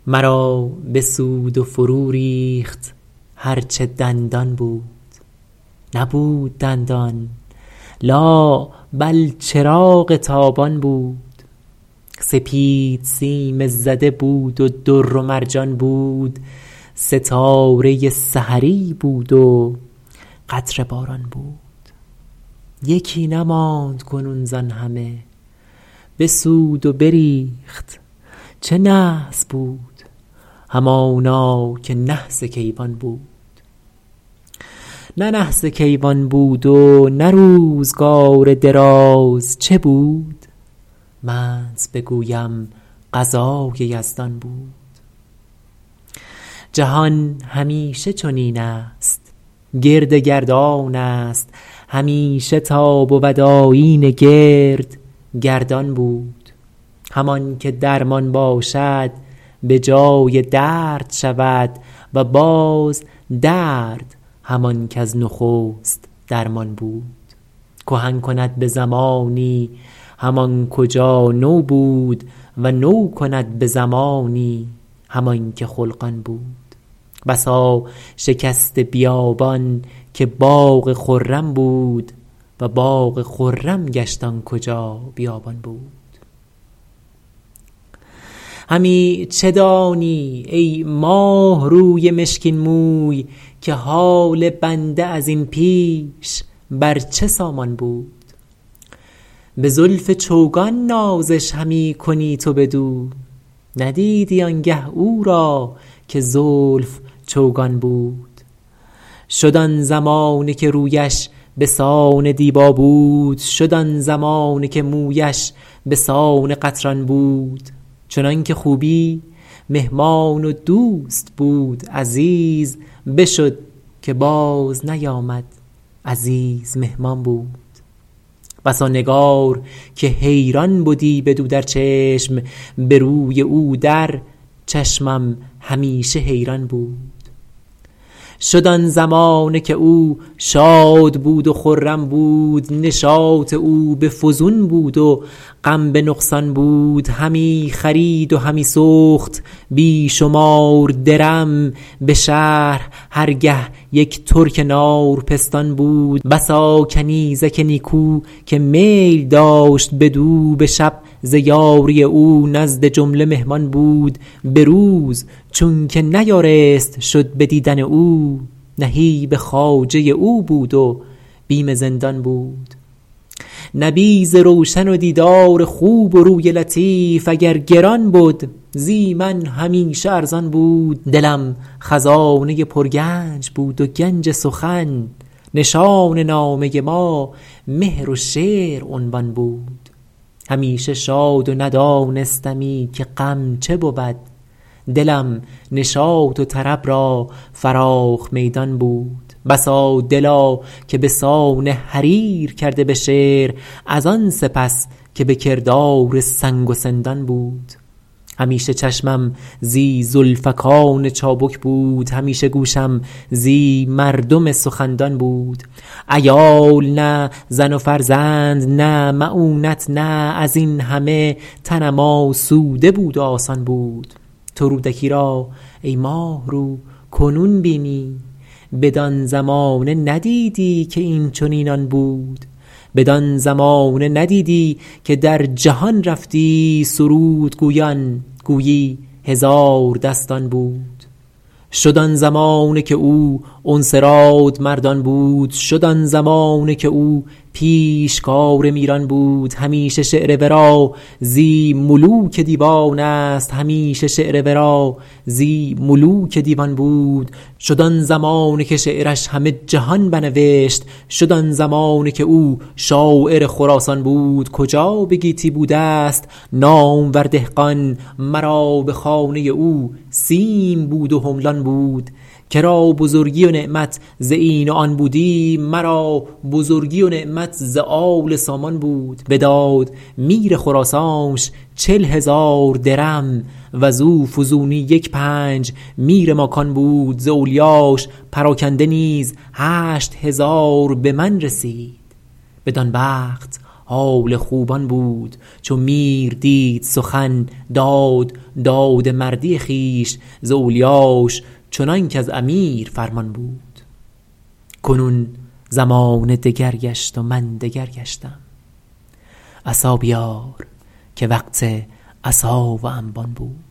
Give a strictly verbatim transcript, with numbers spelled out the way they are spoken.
مرا بسود و فرو ریخت هرچه دندان بود. نبود دندان، لا بل چراغ تابان بود. سپید سیم زده بود و در و مرجان بود. ستاره سحری بود و قطره باران بود. یکی نماند کنون زآن همه، بسود و بریخت. چه نحس بود همانا که نحس کیوان بود. نه نحس کیوان بود و نه روزگار دراز چه بود؟ منت بگویم قضای یزدان بود. جهان همیشه چنین است، گرد گردان است. همیشه تا بود آیین گرد گردان بود. همان که درمان باشد به جای درد شود و باز درد همان کز نخست درمان بود. کهن کند به زمانی همان کجا نو بود و نو کند به زمانی همان که خلقان بود. بسا شکسته بیابان که باغ خرم بود و باغ خرم گشت آن کجا بیابان بود. همی چه دانی ای ماه روی مشکین موی که حال بنده از این پیش بر چه سامان بود؟ به زلف چوگان نازش همی کنی تو بدو، ندیدی آنگه او را که زلف چوگان بود. شد آن زمانه که رویش به سان دیبا بود. شد آن زمانه که مویش به سان قطران بود. چنان که خوبی مهمان و دوست بود عزیز، بشد که باز نیامد عزیز مهمان بود. بسا نگار که حیران بدی بدو در چشم، به روی او در چشمم همیشه حیران بود. شد آن زمانه که او شاد بود و خرم بود. نشاط او به فزون بود و غم به نقصان بود. همی خرید و همی سخت بی شمار درم. به شهر هر گه یک ترک نارپستان بود. بسا کنیزک نیکو که میل داشت بدو. به شب ز یاری او نزد جمله مهمان بود. به روز چون که نیارست شد به دیدن او، نهیب خواجه او بود و بیم زندان بود. نبیذ روشن و دیدار خوب و روی لطیف، اگر گران بود زی من همیشه ارزان بود. دلم خزانه پرگنج بود و گنج سخن، نشان نامه ما مهر و شعر عنوان بود. همیشه شاد و ندانستمی که غم چه بود. دلم نشاط و طرب را فراخ میدان بود. بسا دلا که به سان حریر کرده به شعر، از آن سپس که به کردار سنگ و سندان بود. همیشه چشمم زی زلفکان چابک بود. همیشه گوشم زی مردم سخندان بود. عیال نه زن و فرزند نه مؤونت نه، از این همه تنم آسوده بود و آسان بود. تو رودکی را ای ماه رو کنون بینی، بدان زمانه ندیدی که این چنینان بود. بدان زمانه ندیدی که در جهان رفتی سرود گویان، گویی هزار دستان بود. شد آن زمانه که او انصراد مردان بود. شد آن زمانه که او پیشکار میران بود. همیشه شعر ورا زی ملوک دیوان است. همیشه شعر ورا زی ملوک دیوان بود. شد آن زمانه که شعرش همه جهان بنوشت. شد آن زمانه که او شاعر خراسان بود. کجا به گیتی بوده است نامور دهقان، مرا به خانه او سیم بود و حملان بود. کرا بزرگی و نعمت ز این و آن بودی، مرا بزرگی و نعمت ز آل سامان بود. بداد میر خراسانش چل هزار درم، وزو فزونی یک پنج میر ماکان بود. ز اولیاش پراکنده نیز هشت هزار به من رسید. بدان وقت حال خوبان بود. چو میر دید سخن داد داد مردی خویش، ز اولیاش چنان کز امیر فرمان بود. کنون زمانه دگر گشت و من دگر گشتم، عصا بیار که وقت عصا و انبان بود.